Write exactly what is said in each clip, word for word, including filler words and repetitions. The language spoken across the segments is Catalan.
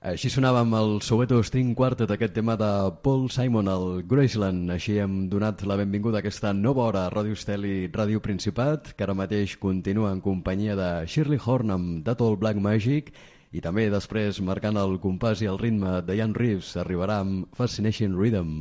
Així sonava amb el Soweto String Quartet, aquest tema de Paul Simon, el Graceland. Així hem donat la benvinguda a aquesta nova hora a Ràdio Estel i Ràdio Principat, que ara mateix continua en companyia de Shirley Horn amb That Old Black Magic, i també després, marcant el compàs i el ritme de Ian Reeves, arribarà amb Fascination Rhythm.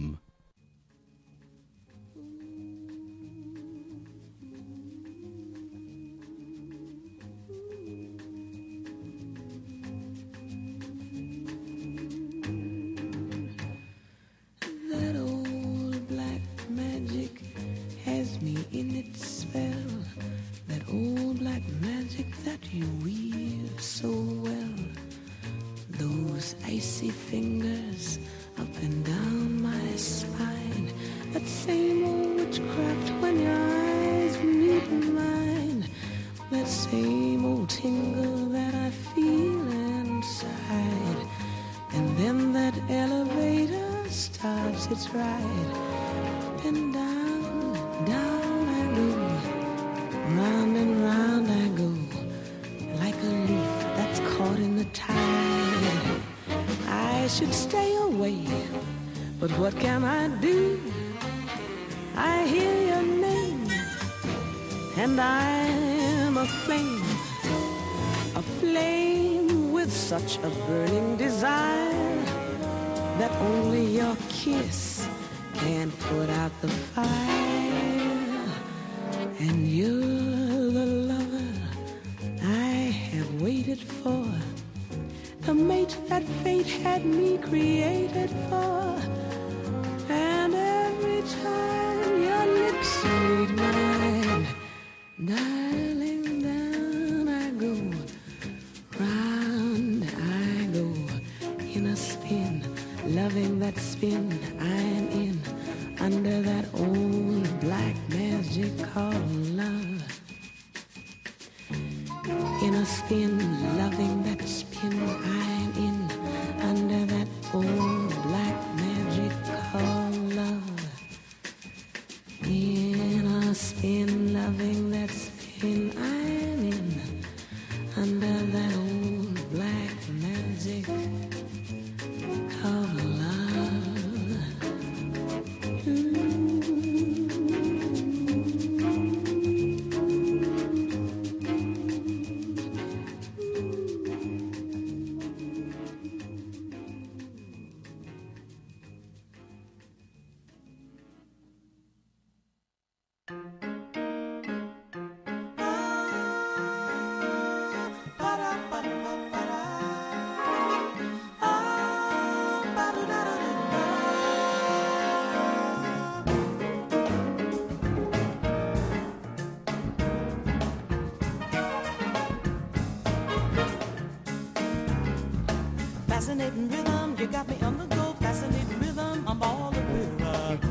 You weave so well, those icy fingers up and down my spine, that same old witchcraft when your eyes meet mine, that same old tingle that I feel inside, and then that elevator starts its ride, up and down, down I go, round and round I go, like a leaf that's caught in the tide. I should stay away, but what can I do? I hear your name, and I'm a flame, a flame with such a burning desire that only your kiss can put out the fire. And you're the lover I have waited for, the mate that fate had me created for. And every time your lips meet mine, darling, down I go, round I go, in a spin, loving that spin I'm in, under that old black magic called love. In a spin, loving that spin I'm in, under that old black magic called love. In a spin, loving that spin I'm in, under that old black magic called love. Mm. Fascinating rhythm, you got me on the go. Fascinating rhythm, I'm all the rhythm.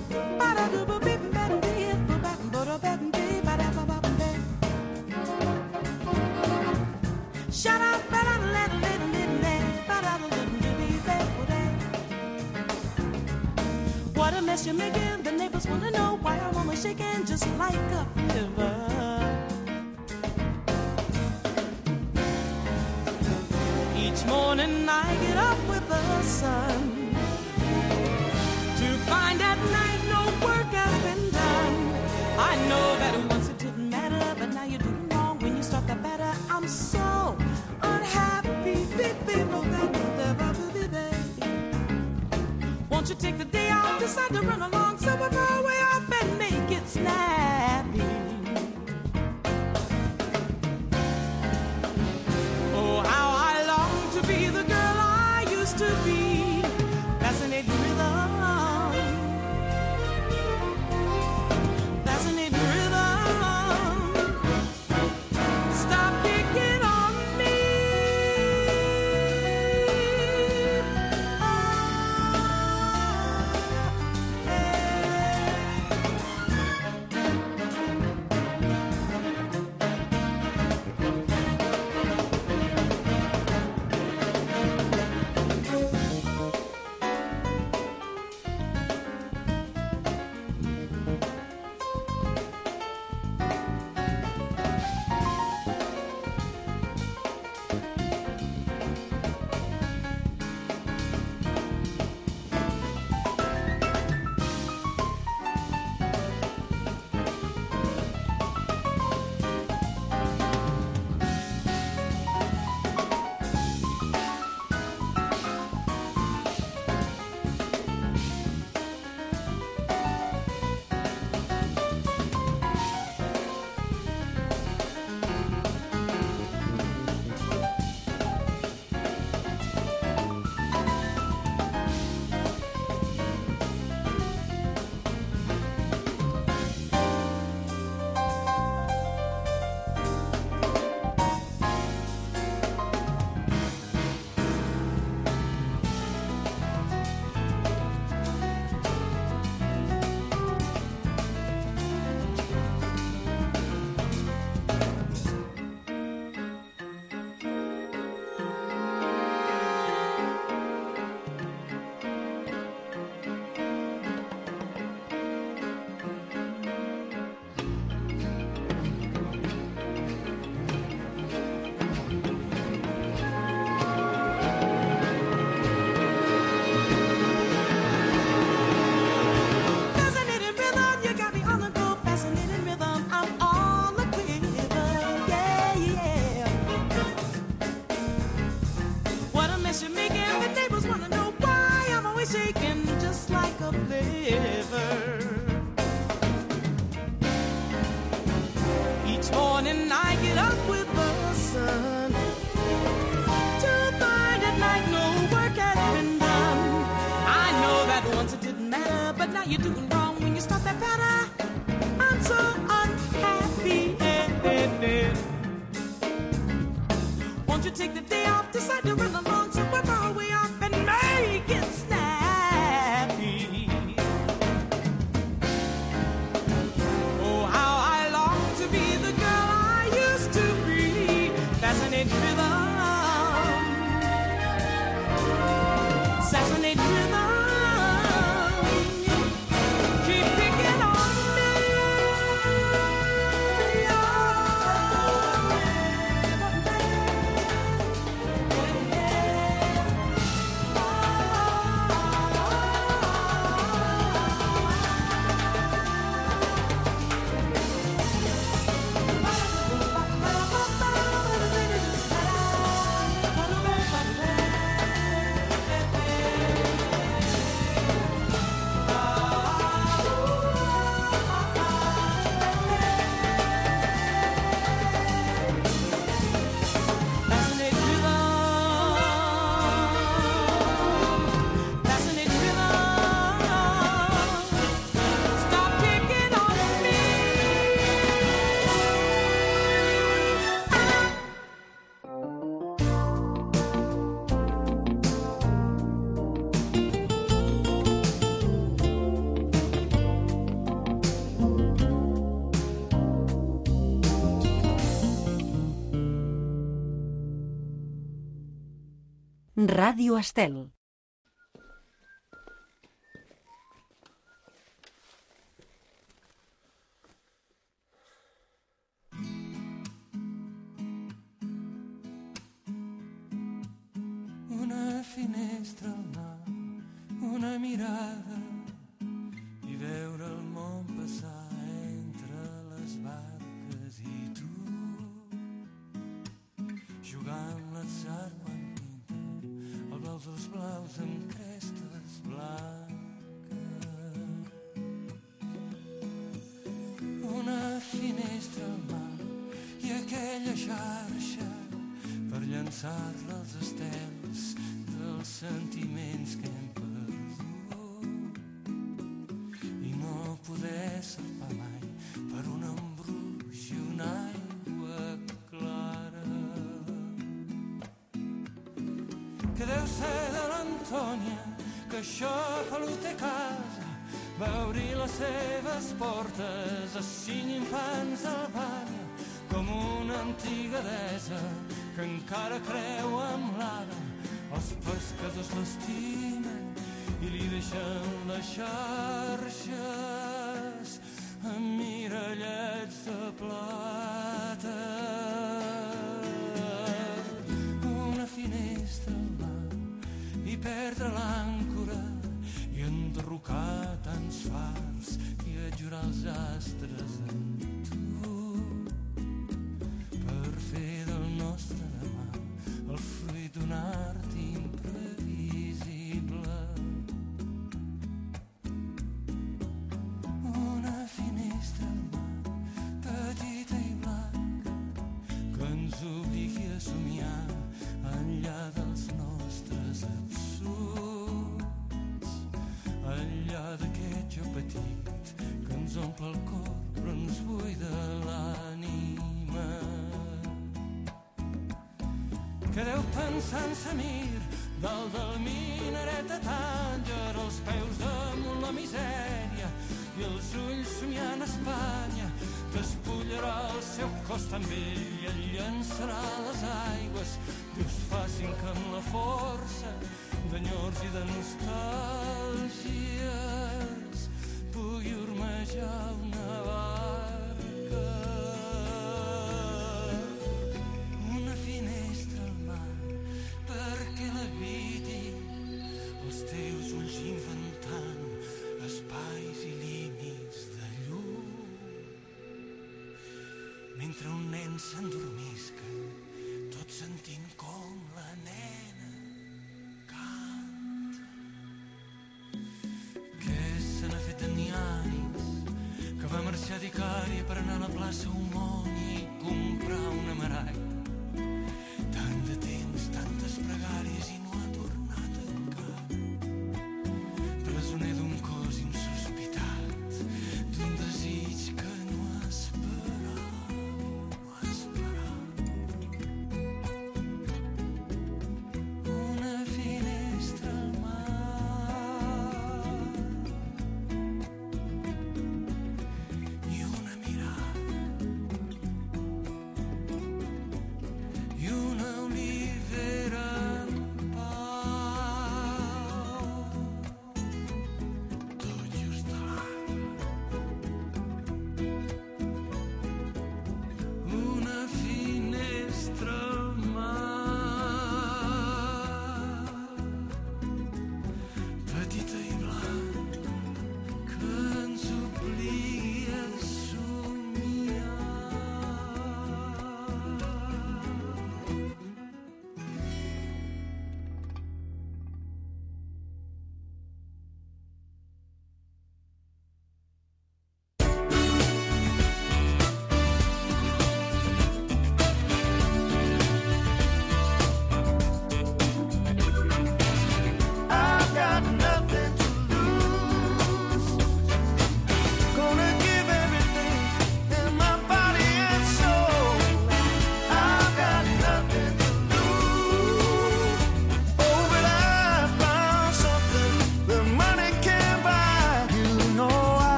Shut up, what a mess you're making. The neighbors want to know why our woman's shaking just like a river. Each morning I get up with the sun to find at night no work has been done. I know that once it didn't matter, but now you're doing wrong when you start to batter. I'm so unhappy. Won't you take the day off, decide to run along, so we'll go way off and make it snappy. Oh, how I long to be the girl I used to be. Fascinating rhythm, fascinating rhythm. Stop picking on me. you're doing wrong when you start that patter. I'm so unhappy. Won't you take the day off, decide to run along somewhere far away off and make it snappy? Oh, how I long to be the girl I used to be. Fascinating rhythm, fascinating rhythm. Ràdio Estel. Una finestra al mar, una mirada i veure el món passar entre les barques i tu jugant l'atzar quan el blau dels blaus amb crestes blanques. Una finestra al mar i aquella xarxa per llançar-la als estels dels sentiments que hem perdut i no poder salpar mai per un embruix i una aigua clara. Que deu ser de l'Antònia, que això fa l'U té casa, va obrir les seves portes a cinc infants al barri, com una antiga deessa que encara creu en l'ara. Els pescadors l'estimen i li deixen les xarxes amb mirallets de plata. Una finestra al mar i perdre l'àncora i enderrocar tants fars i adjurar els astres amb tu per fer del nostre demà el fruit d'un art imprevisible. Una finestra al mar petita i blanca que ens obligui a somiar enllà dels nostres absurds, enllà d'aquest jo petit que ens omple el cor però ens buida l'ànima. Que deu pensar en Samir dalt del minaret de Tànger, els peus damunt la misèria i els ulls somiant a Espanya. Despullarà el seu cos també i el llançarà a les aigües. Dius facin que amb la força d'enyors i de nostàlgies pugui ormejar una barca. Una finestra al mar perquè l'habiti els teus ulls inventant espais i límits de llum. Mentre un nen s'endormisca, tot sentint com la nena canta. Que se n'ha fet de nianis, que va marxar d'Icària per anar a la plaça Homoni i comprar una maraita. Tant de temps, tantes pregàries i no ha tornat encara. Presoner d'un cos i un sospir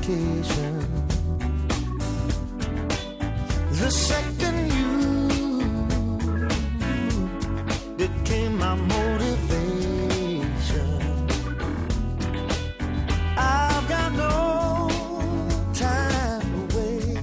vacation. The second you became my motivation. I've got no time to wait,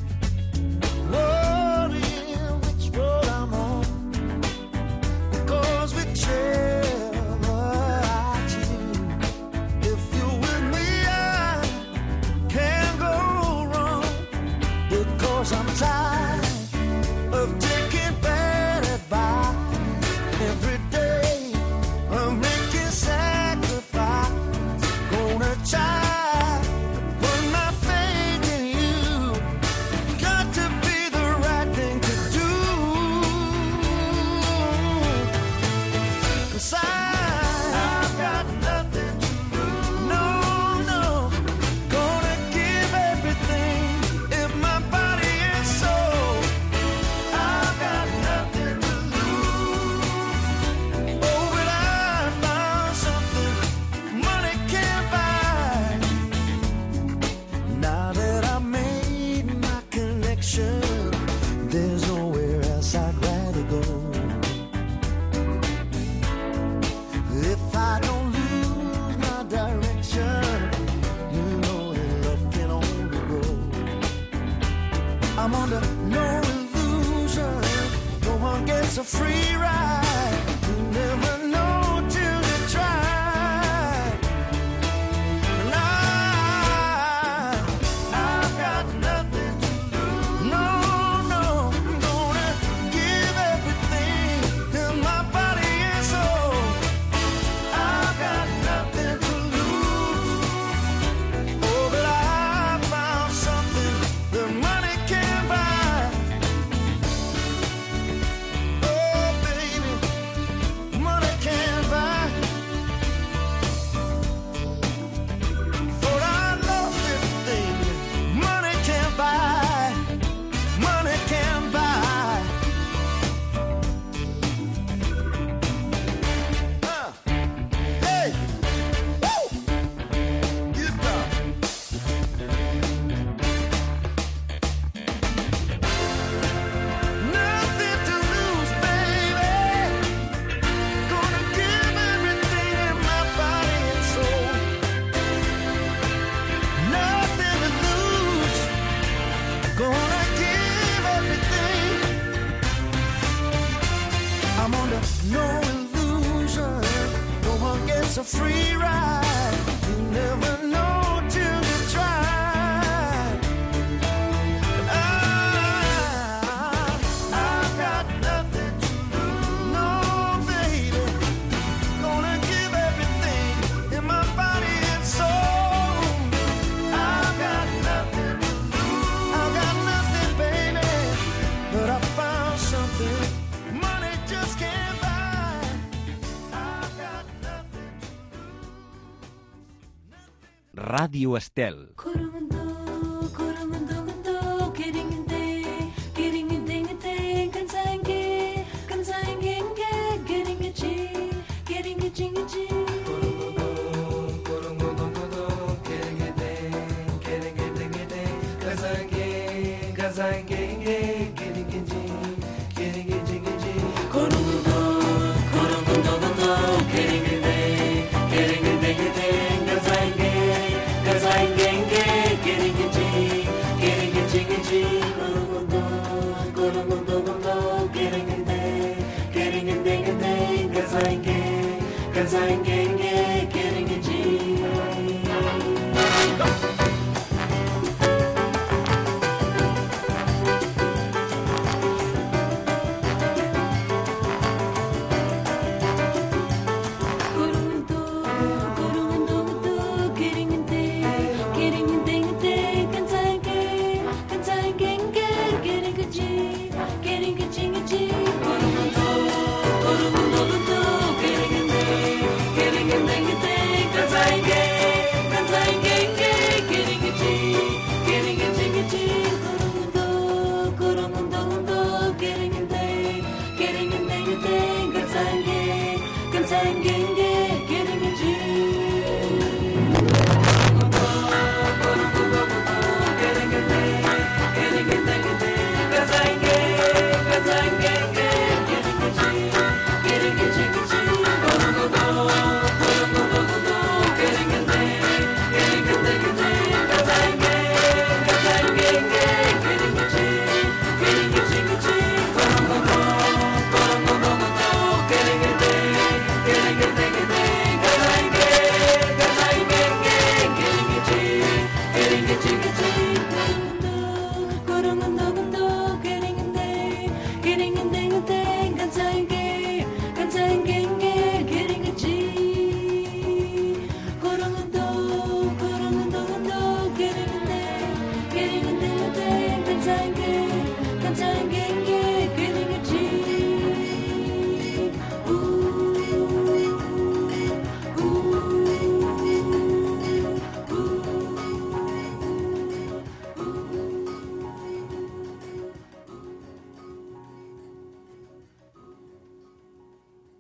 worrying which road I'm on, because whichever I choose, if you're with me I can't go wrong, because I'm tired of taking bad advice. Every day I'm making sacrifice, gonna try to put my faith in you. Got to be the right thing to do, 'cause I, I've got nothing to lose. No, no, gonna give everything in my body and soul. I've got nothing to lose. Oh, but I found something money can't buy. Now that I made my connection, there's nowhere else I'd rather go. If I don't lose my direction, you know that love can only grow. I'm under no illusion, no one gets a free ride. You never know till you try. And I, I've got nothing to lose. No, no, I'm gonna give everything in my body and soul. I've got nothing to lose. Oh, but I found something that money can't buy. Oh, baby, money can't buy. Thought I lost everything money can't buy. Money can't buy. Uh, hey, woo, guitar. Nothing to lose, baby. Gonna give everything in my body and soul. Nothing to lose. Gonna give everything. I'm under no illusion. No one gets a free ride. You never know till you try. I, I've got nothing to lose. No, baby. Gonna give everything in my body and soul. I've got nothing to lose. I've got nothing, baby. But I found something money just can't buy. I've got nothing to lose. Radio Estel. Getting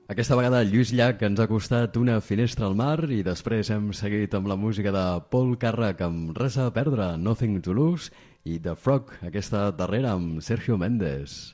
Aquesta vegada Lluís Llach ens ha costat Una finestra al mar i després hem seguit amb la música de Paul Carrack amb Res a perdre, Nothing to lose, i The Frog, aquesta darrera amb Sergio Méndez.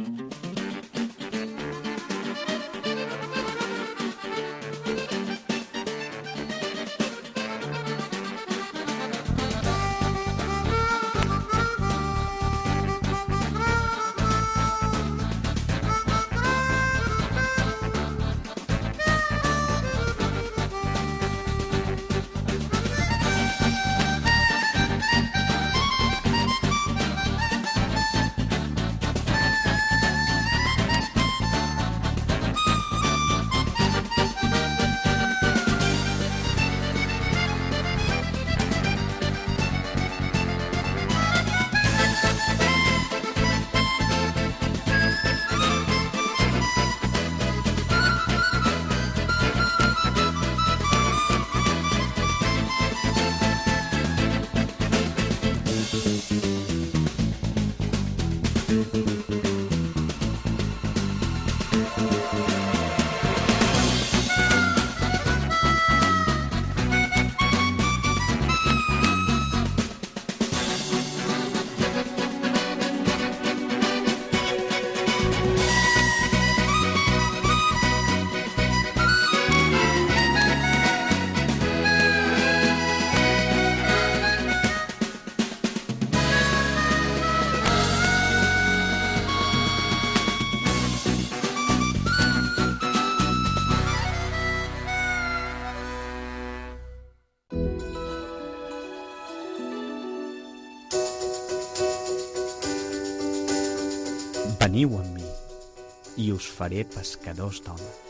Veniu amb mi i us faré pescadors d'homes.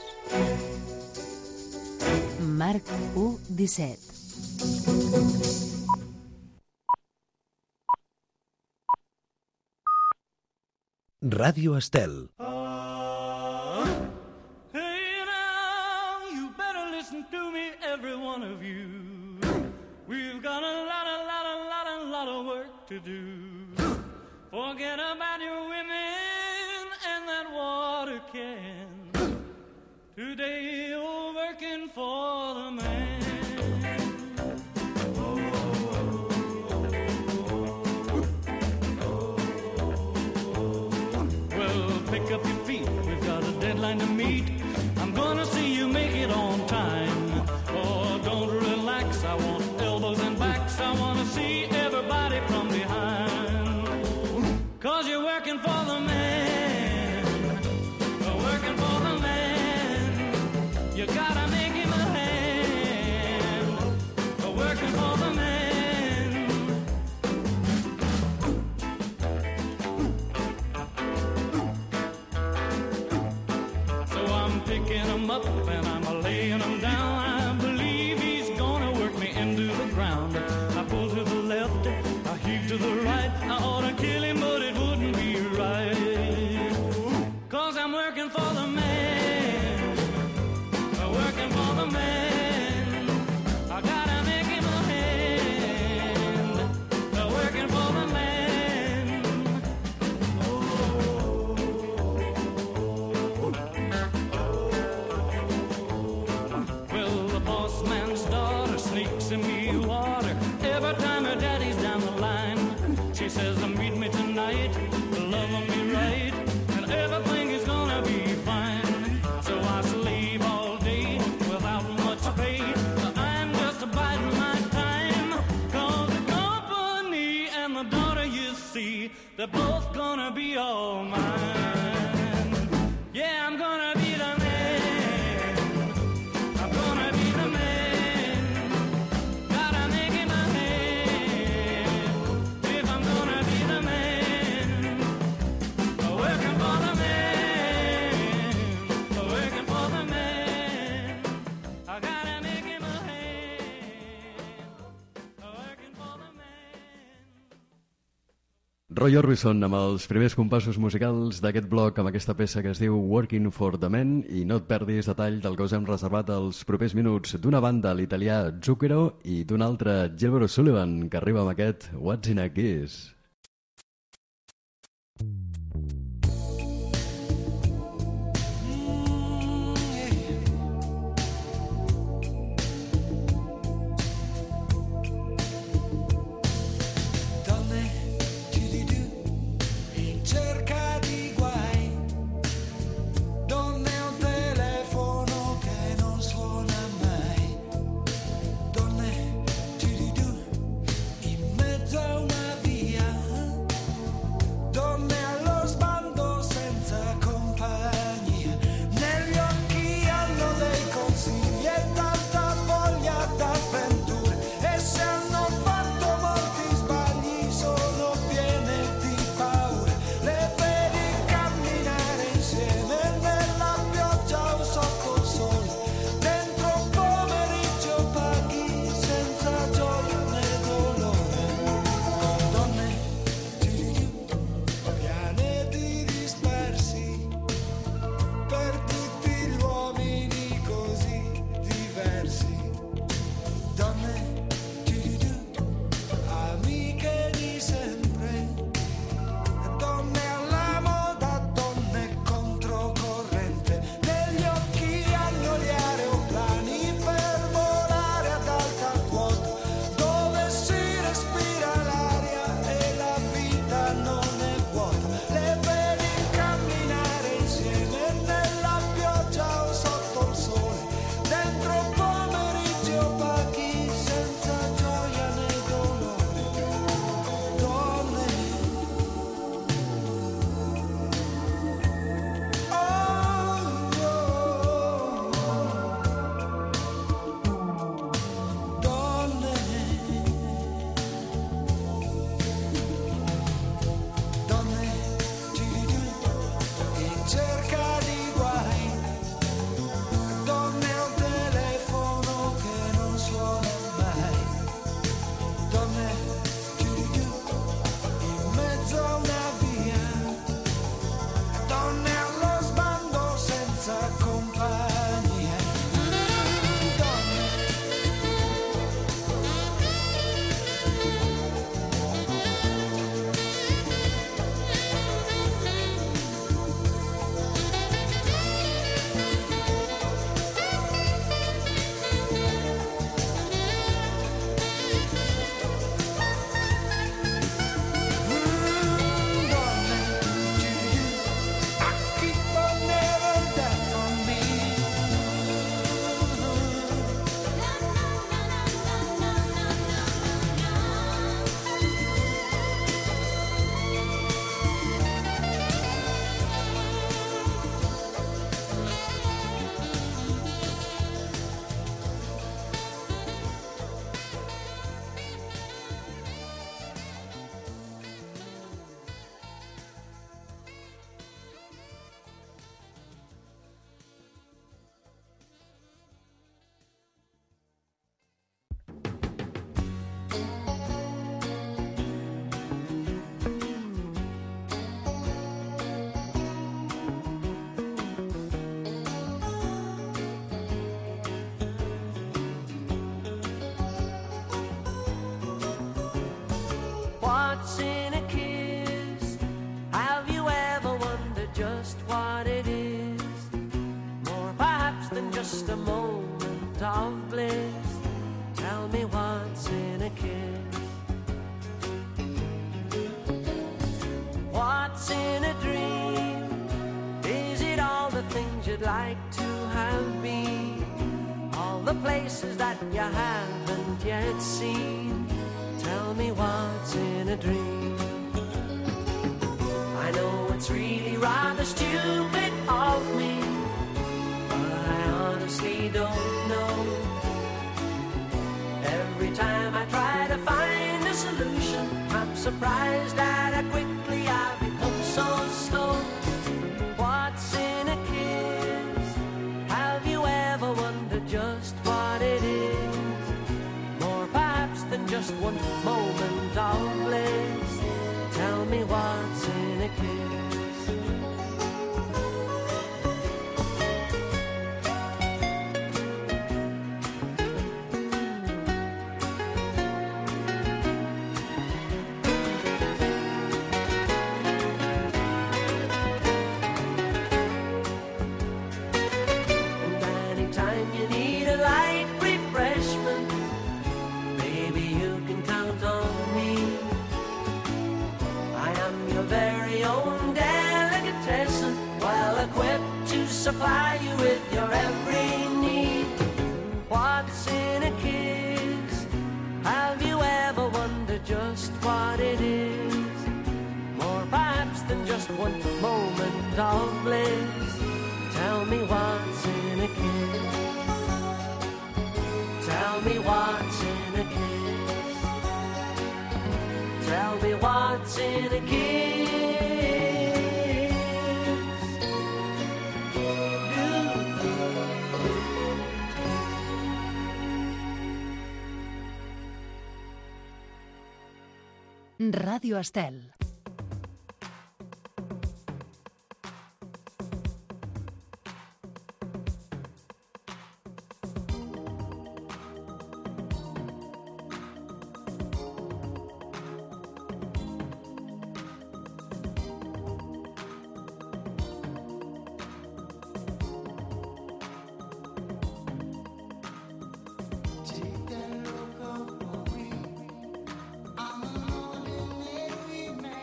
Marc u disset. Ràdio Estel. Ah, hey now, you better listen to me, every one of you. We've got a lot, a lot, a lot, a lot of work to do. Forget about your women and that water can. Today you're working for the man. Well, pick up your feet, we've got a deadline to meet. I'm gonna see you make it on time. Oh, don't relax, I want elbows and backs. I wanna see everybody from behind. 'Cause you're working for the man, working for the man. You gotta make him a hand, working for the man. So I'm picking him up and I'm laying him down. I believe he's gonna work me into the ground. I pull to the left, I heave to the right. I ought to kill him, but it wouldn't be right. 'Cause I'm working for the man, working for the man. I gotta make him a hand, working for the man. Well, the boss man's daughter sneaks in me water every time her daddy's down the line. She says to meet me tonight, loving me right, and everything is gonna be fine. So I slave all day without much pay. I'm just biding my time, 'cause the company and the daughter you see, they're both gonna be all mine. Yeah, I'm gonna be the man, I'm gonna be the man. Gotta make him a hand, if I'm gonna be the man. Working for the man, working for the man. I gotta make him a hand, working for the man. Roy Orbison amb els primers compassos musicals d'aquest bloc amb aquesta peça que es diu Working for the Man, i no et perdis detall del que us hem reservat els propers minuts d'una banda, l'italià Zucchero, i d'un altre, Gilbert O'Sullivan, que arriba amb aquest What's in a Kiss. Mm, you'd like to have been, all the places that you haven't yet seen. Tell me what's in a dream. I know it's really rather stupid of me, but I honestly don't know. Every time I try to find a solution, I'm surprised at how quickly I become so slow. What's in a kiss? Have you ever wondered just what it is? More perhaps than just one moment of bliss. Tell me what's in a kiss. Supply you with your every need. What's in a kiss? Have you ever wondered just what it is? More perhaps than just one moment of bliss. Tell me what's in a kiss. Tell me what's in a kiss. Tell me what's in a kiss. Radio Estel. Take that look up for me. I'm an ordinary man.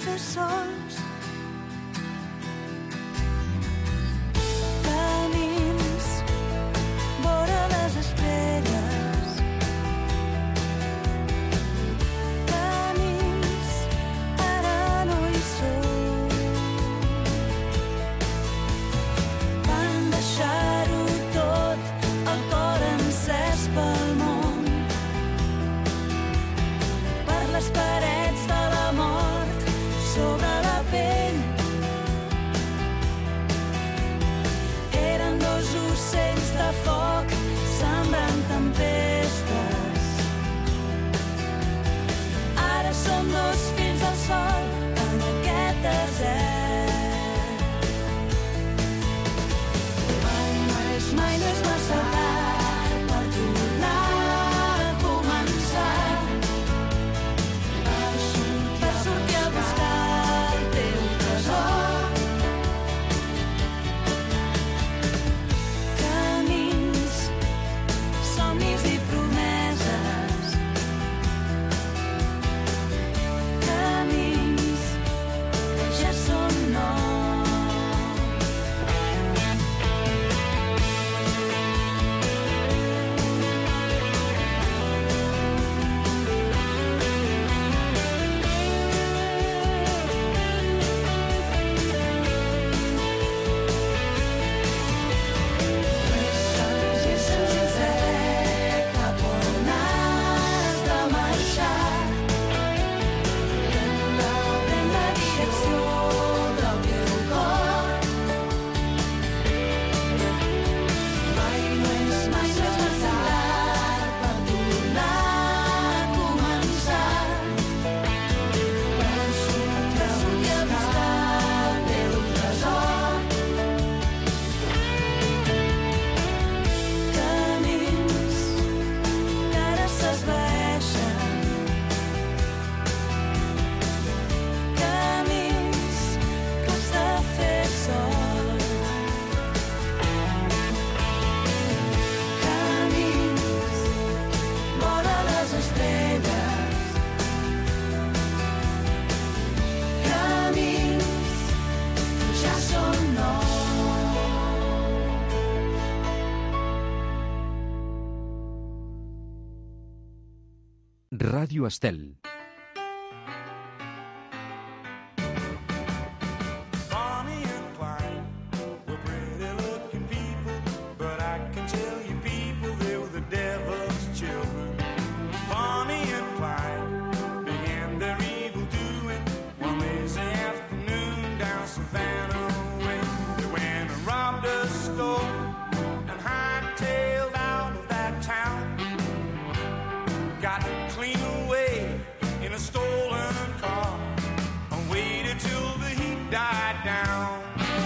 passos sols. Camins vora les estrelles. Camins, ara no hi sou. Van deixar-ho tot, el cor encès pel món, per les parets de la mort sobre la pell. Eren dos ocells de foc sembrant tempestes. Ara som dos fills del sol en aquest desert. Mai no és, mai no és massa tard per tornar a començar, per sortir a buscar el teu tresor. Camins, somnis i promeses. Camins que ja són nous. És senzill saber cap on has de marxar. Pren la, pren la direcció del teu cor. Mai no és, mai no és massa tard per tornar a començar, per sortir a buscar el teu tresor. Camins que ara s'esvaeixen. Camins que has de fer sol. Camins vora les estrelles. Camins que ja són nous. Ràdio Estel. Bonnie and Clyde were pretty looking people, but I can tell you people, they were the devil's children. Bonnie and Clyde began their evil doing one lazy afternoon down Savannah way. They went and robbed a store and hightailed out of that town. Got clean away in a stolen car and waited till the heat died down.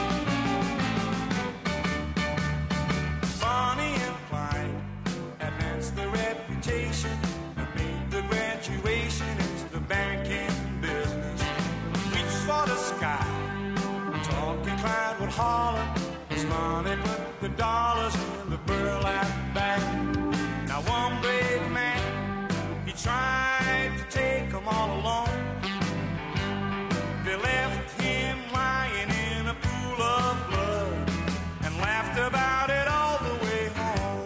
Bonnie and Clyde advanced their reputation and made the graduation into the banking business. Reached for the sky, talking Clyde would holler, as Bonnie put the dollars in the burlap bag. Now one brave man, he tried to take them all alone. They left him lying in a pool of blood and laughed about it all the way home.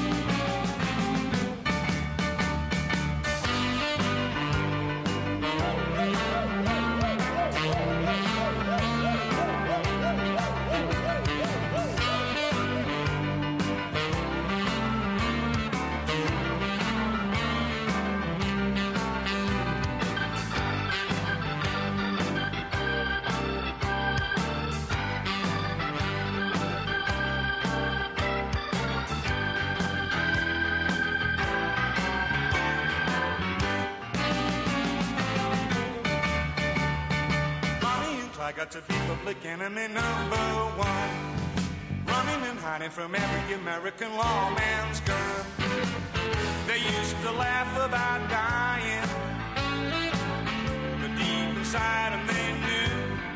I got to be public enemy number one, running and hiding from every American lawman's gun. They used to laugh about dying, but deep inside them they knew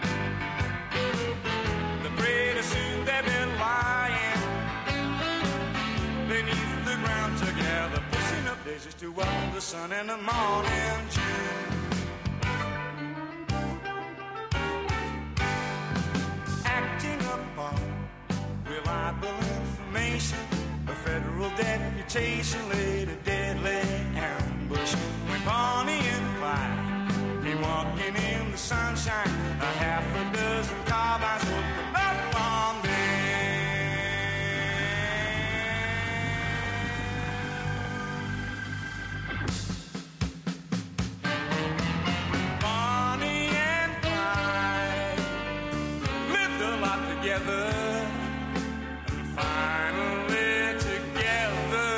that pretty soon they'd be lying beneath the ground together, pushing up daisies to welcome the sun in the morning June. station, a federal deputation laid a deadly ambush. When Bonnie and Clyde came walking in the sunshine, a half a dozen carbines opened up on them. Bonnie and Clyde lived a lot together, and finally together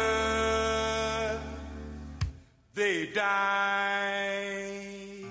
they died.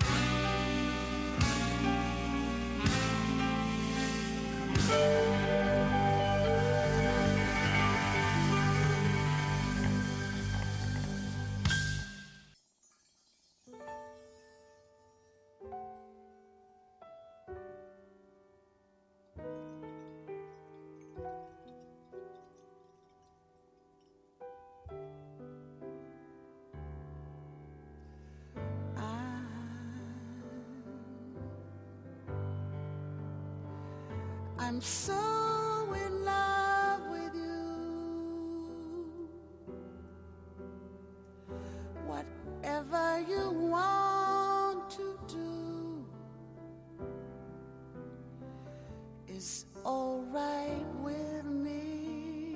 I'm so in love with you. Whatever you want to do is all right with me.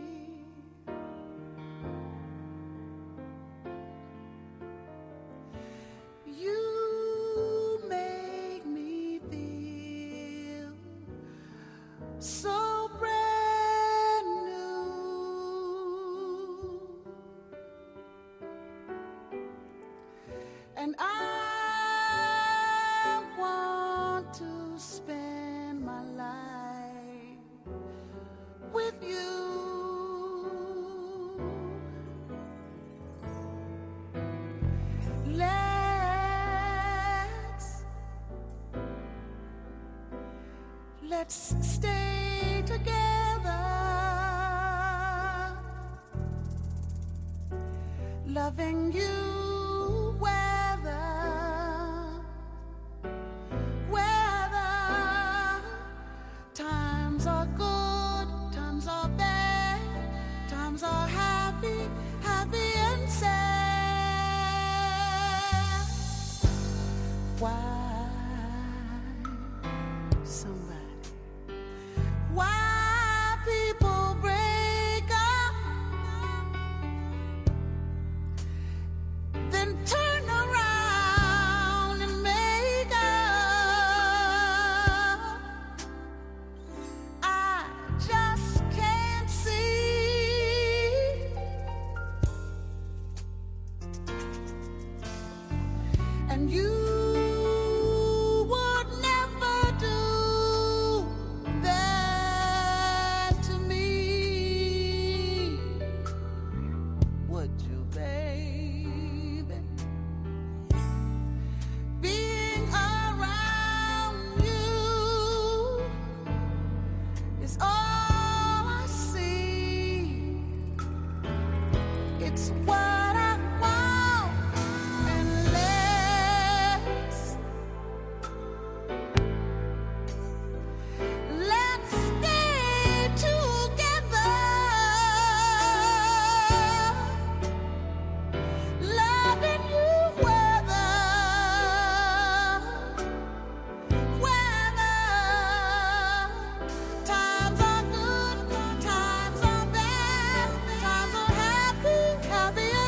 You make me feel so brand new, and I want to spend my life with you. Let's let's stay together, loving you whether, whether times are good, times are bad, times are happy, happy and sad. Why? Somebody. Why people break up, then turn around and make up. I just can't see. And you would never do that to me, would you, baby? Being around you is all I see. It's what I want, and let's let's stay together, loving you whether, whether times are good, times are bad, times are happy, happy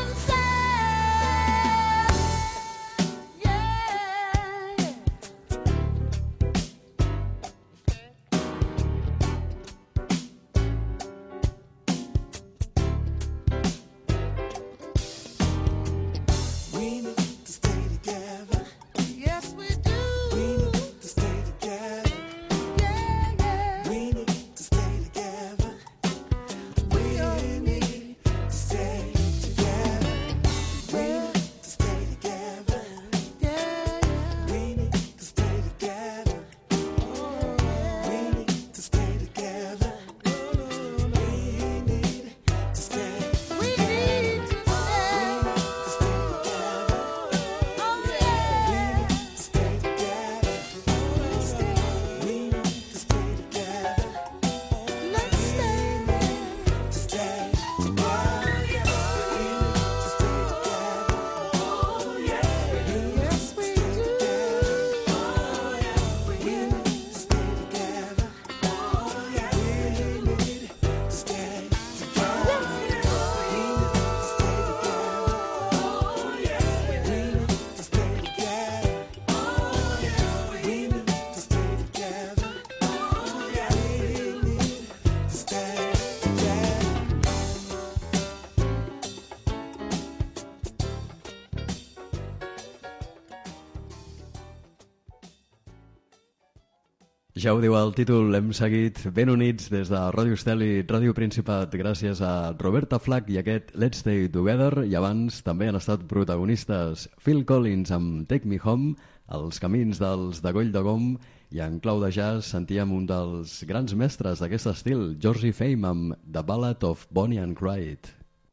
Ja ho diu el títol, hem seguit ben units des de Ràdio Estel i Ràdio Principat gràcies a Roberta Flack i aquest Let's Stay Together, i abans també han estat protagonistes Phil Collins amb Take Me Home, Els camins dels de Goll de Gom, i en clau de jazz sentíem un dels grans mestres d'aquest estil, Georgie Fame amb The Ballad of Bonnie and Clyde.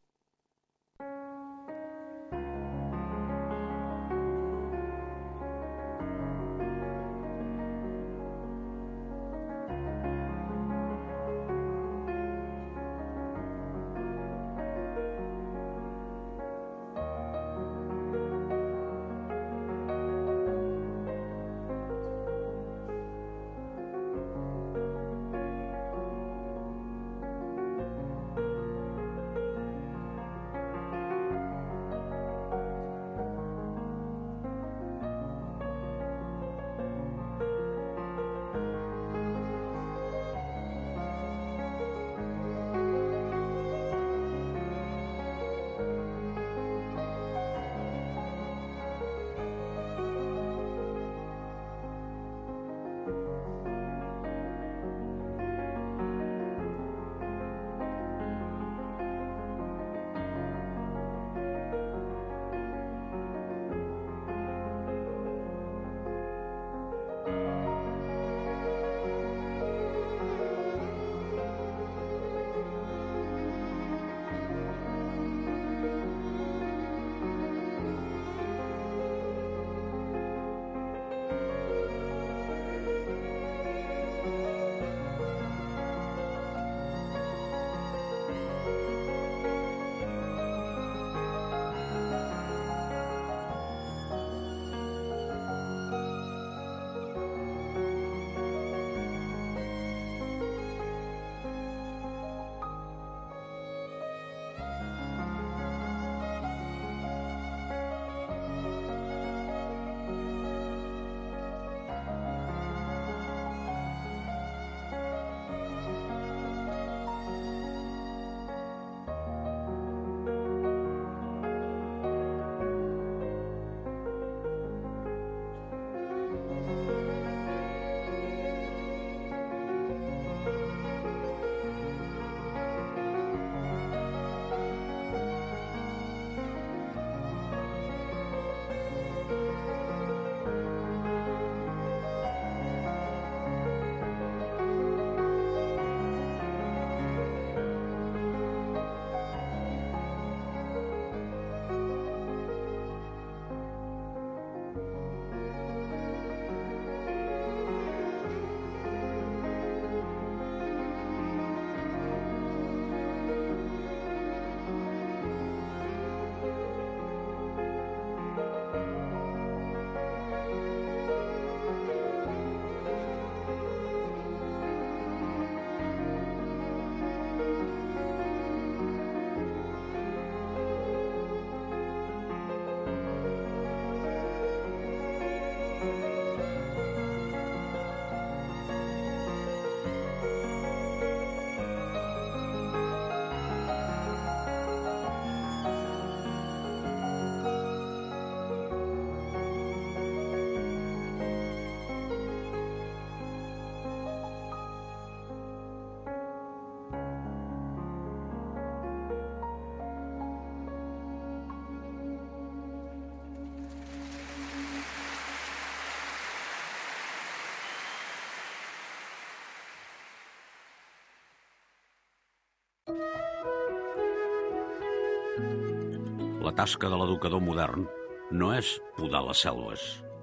La tasca de l'educador modern no és podar les selves,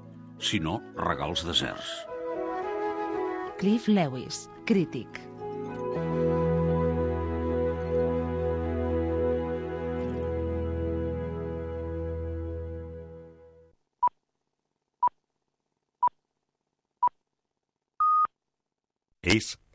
sinó regar els deserts. Cliff Lewis, crític. És